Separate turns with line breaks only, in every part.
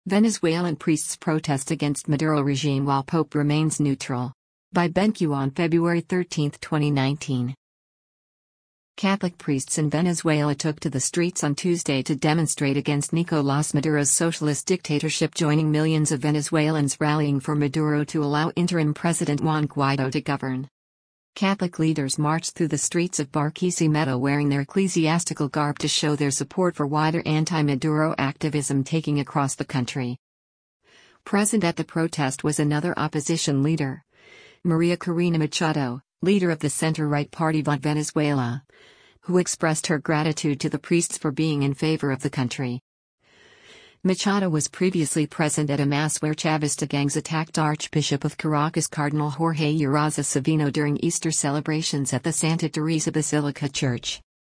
Venezuelan priests protest against Maduro regime while Pope remains neutral. By BenQ on February 13, 2019. Catholic priests in Venezuela took to the streets on Tuesday to demonstrate against Nicolás Maduro's socialist dictatorship, joining millions of Venezuelans rallying for Maduro to allow interim President Juan Guaidó to govern. Catholic leaders marched through the streets of Barquisimeto wearing their ecclesiastical garb to show their support for wider anti-Maduro activism taking across the country. Present at the protest was another opposition leader, Maria Corina Machado, leader of the center-right party Vot Venezuela, who expressed her gratitude to the priests for being in favor of the country. Machado was previously present at a mass where Chavista gangs attacked Archbishop of Caracas Cardinal Jorge Uraza Savino during Easter celebrations at the Santa Teresa Basilica Church.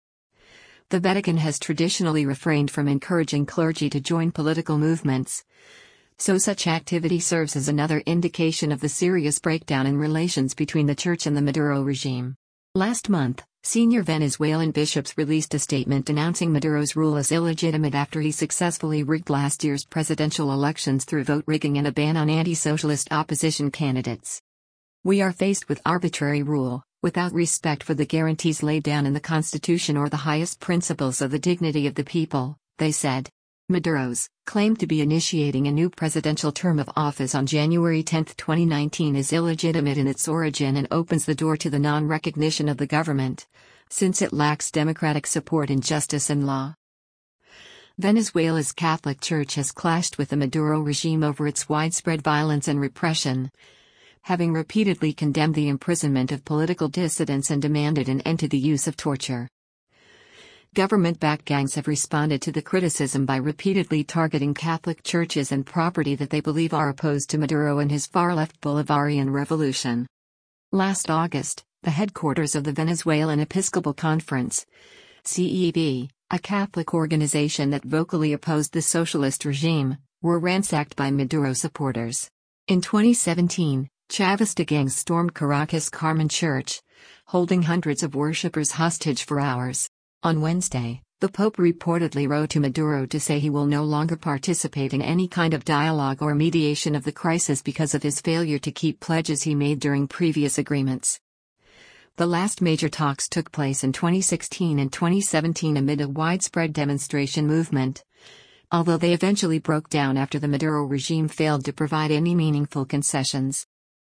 The Vatican has traditionally refrained from encouraging clergy to join political movements, so such activity serves as another indication of the serious breakdown in relations between the Church and the Maduro regime. Last month, senior Venezuelan bishops released a statement denouncing Maduro's rule as illegitimate after he successfully rigged last year's presidential elections through vote rigging and a ban on anti-socialist opposition candidates. "We are faced with arbitrary rule, without respect for the guarantees laid down in the Constitution or the highest principles of the dignity of the people," they said. Maduro's claim to be initiating a new presidential term of office on January 10, 2019 is illegitimate in its origin and opens the door to the non-recognition of the government, since it lacks democratic support in justice and law. Venezuela's Catholic Church has clashed with the Maduro regime over its widespread violence and repression, having repeatedly condemned the imprisonment of political dissidents and demanded an end to the use of torture. Government-backed gangs have responded to the criticism by repeatedly targeting Catholic churches and property that they believe are opposed to Maduro and his far-left Bolivarian revolution. Last August, the headquarters of the Venezuelan Episcopal Conference, CEV, a Catholic organization that vocally opposed the socialist regime, were ransacked by Maduro supporters. In 2017, Chavista gangs stormed Caracas Carmen Church, holding hundreds of worshippers hostage for hours. On Wednesday, the Pope reportedly wrote to Maduro to say he will no longer participate in any kind of dialogue or mediation of the crisis because of his failure to keep pledges he made during previous agreements. The last major talks took place in 2016 and 2017 amid a widespread demonstration movement, although they eventually broke down after the Maduro regime failed to provide any meaningful concessions.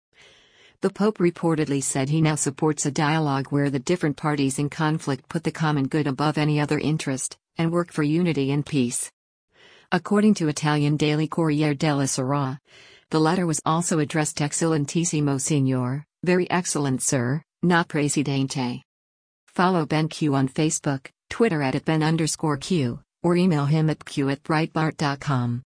The Pope reportedly said he now supports a dialogue where the different parties in conflict put the common good above any other interest, and work for unity and peace. According to Italian daily Corriere della Sera, the letter was also addressed Excellentissimo Signor, Very Excellent Sir, not Presidente. Follow BenQ on Facebook, Twitter @Ben_Q, or email him at q@breitbart.com.